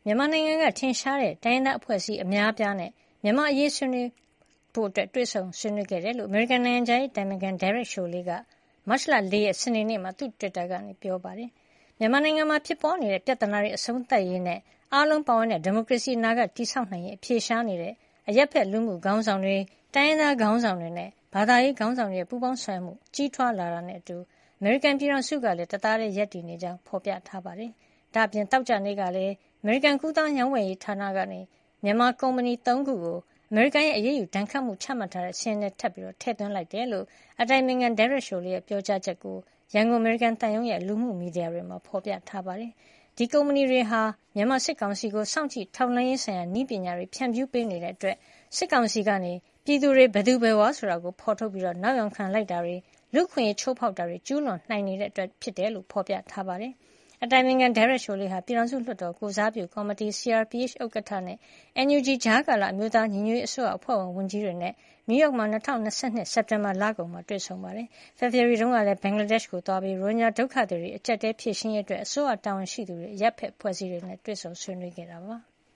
မြန်မာနိုင်ငံကထင်ရှားတဲ့တိုင်းရင်းသားအဖွဲ့အစည်းအများအပြားနဲ့မြန်မာ့အရေးဆွေးနွေးဖို့တွေ့ဆုံဆွေးနွေးခဲ့တယ်လို့အမေရိကန်နိုင်ငံခြားရေးအတိုင်ပင်ခံ Derek Chollet ကမတ်လ 4 ရက်စနေနေ့မှာသူ့တွစ်တာကနေပြောပါတယ်။မြန်မာနိုင်ငံမှာဖြစ်ပေါ်နေတဲ့ပြဿနာတွေအဆုံးသတ်ရေးနဲ့အားလုံးပါဝင်တဲ့ဒီမိုကရေစီအနာဂတ်တည်ဆောက်နိုင်ရေးအဖြေရှာနေတဲ့အရပ်ဖက်လူမှုခေါင်းဆောင်တွေတိုင်းရင်းသားခေါင်းဆောင်တွေနဲ့ဘာသာရေးခေါင်းဆောင်တွေရဲ့ပူးပေါင်းဆောင်ရွက်မှုကြီးထွားလာတာနဲ့အတူအမေရိကန်ပြည်ထောင်စုကလည်းတသားတည်းရပ်တည်နေကြောင်းဖော်ပြထားပါတယ်။ဒါ့အပြင်သောကြာနေ့ကလည်းအမေရိကန်ကူးသန်းရောင်းဝယ်ရေးဌာနကနေမြန်မာကုမ္ပဏီ 3 ခုကိုအမေရိကန်ရဲ့အရေးယူဒဏ်ခတ်မှုချမှတ်ထားတဲ့စာရင်းထဲထပ်ပြီးထည့်သွင်းလိုက်တယ်လို့အတိုင်ပင်ခံ Derek Chollet ရဲ့ပြောကြားချက်ကိုရန်ကုန်အမေရိကန်သံရုံးရဲ့လူမှုမီဒီယာတွေမှာဖော်ပြထားပါတယ်။ဒီကုမ္ပဏီတွေဟာမြန်မာစစ်ကောင်စီကိုစောင့်ကြည့်ထောက်လှမ်းရေးဆိုင်ရာနည်းပညာတွေဖြန့်ဖြူးပေးနေတဲ့အတွက်စစ်ကောင်စီကနေပြည်သူတွေဘယ်သူဘယ်ဝါဆိုတာကိုဖော်ထုတ်ပြီးနောက်ယောင်ခံလိုက်တာတွေလူ့အခွင့်အရေးချိုးဖောက်တာတွေကျူးလွန်နိုင်နေတဲ့အတွက်ဖြစ်တယ်လို့ဖော်ပြထားပါတယ်။အတိုင်ပင်ခံ Derek Chollet ဟာပြည်ထောင်စုလွှတ်တော်ကိုယ်စားပြုကော်မတီ CRPH ဥက္ကဋ္ဌနဲ့ NUG ကြားကာလအမျိုးသားညီညွတ်ရေးအစိုးရအဖွဲ့ဝင်ဝန်ကြီးတွေနဲ့နယူးယောက်မှာ2022စက်တင်ဘာလကုန်မှာတွေ့ဆုံပါတယ်။ ဖေဖေါ်ဝါရီတုန်းကလည်းဘင်္ဂလားဒေ့ရှ်ကိုသွားပြီးရိုဟင်ဂျာဒုက္ခသည်တွေအကျပ်အတည်းဖြေရှင်းရေးအတွက်အစိုးရတာဝန်ရှိသူတွေအရပ်ဖက်အဖွဲ့အစည်းတွေနဲ့တွေ့ဆုံဆွေးနွေးခဲ့တာပါ။